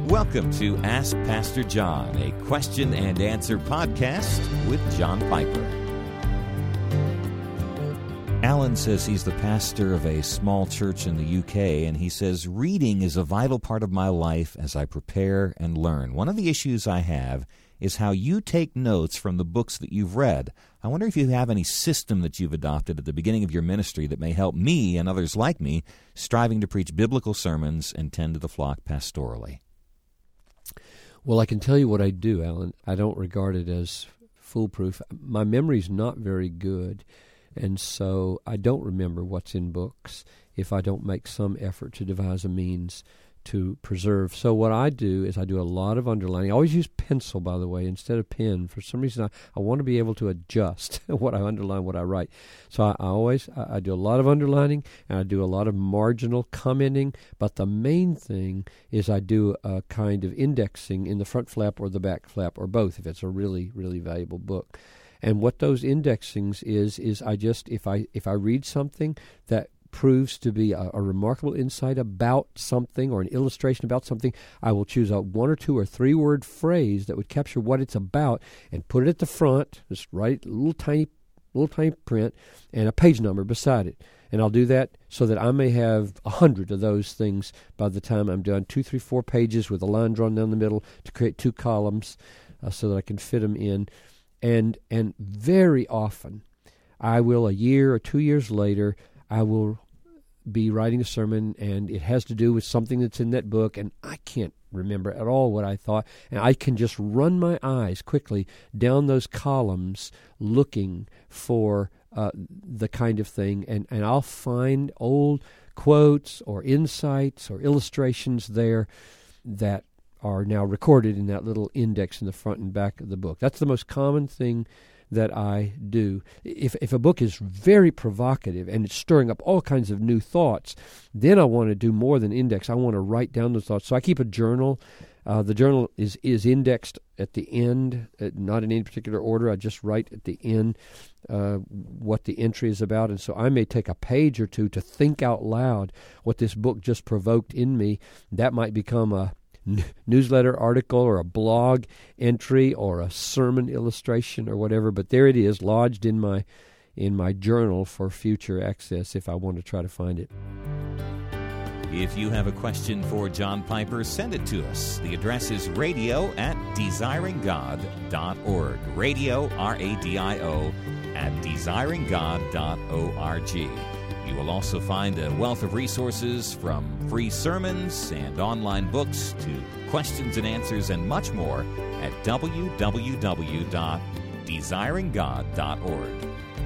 Welcome to Ask Pastor John, a question and answer podcast with John Piper. Alan says he's the pastor of a small church in the UK, and he says, reading is a vital part of my life as I prepare and learn. One of the issues I have is how you take notes from the books that you've read. I wonder if you have any system that you've adopted at the beginning of your ministry that may help me and others like me striving to preach biblical sermons and tend to the flock pastorally. Well, I can tell you what I do, Alan. I don't regard it as foolproof. My memory's not very good, and so I don't remember what's in books if I don't make some effort to devise a means to preserve. So what I do is I do a lot of underlining. I always use pencil, by the way, instead of pen. For some reason, I want to be able to adjust what I underline, what I write. So I do a lot of underlining, and I do a lot of marginal commenting, but the main thing is I do a kind of indexing in the front flap or the back flap, or both, if it's a really, really valuable book. And what those indexings is I just, if I read something that proves to be a remarkable insight about something or an illustration about something, I will choose a 1 or 2 or 3 word phrase that would capture what it's about and put it at the front, just write little tiny print and a page number beside it. And I'll do that so that I may have 100 of those things by the time I'm done, 2, 3, 4 pages with a line drawn down the middle to create 2 columns so that I can fit them in. And very often, I will, a year or 2 years later, I will be writing a sermon, and it has to do with something that's in that book, and I can't remember at all what I thought, and I can just run my eyes quickly down those columns looking for the kind of thing, and I'll find old quotes or insights or illustrations there that are now recorded in that little index in the front and back of the book. That's the most common thing that I do. If a book is very provocative and it's stirring up all kinds of new thoughts, then I want to do more than index. I want to write down those thoughts. So I keep a journal. The journal is indexed at the end, not in any particular order. I just write at the end what the entry is about. And so I may take a page or two to think out loud what this book just provoked in me. That might become a newsletter article or a blog entry or a sermon illustration or whatever, but there it is, lodged in my journal for future access if I want to try to find it. If you have a question for John Piper, send it to us. The address is radio@desiringgod.org. Radio, R-A-D-I-O, @desiringgod.org. You will also find a wealth of resources from free sermons and online books to questions and answers and much more at www.desiringgod.org.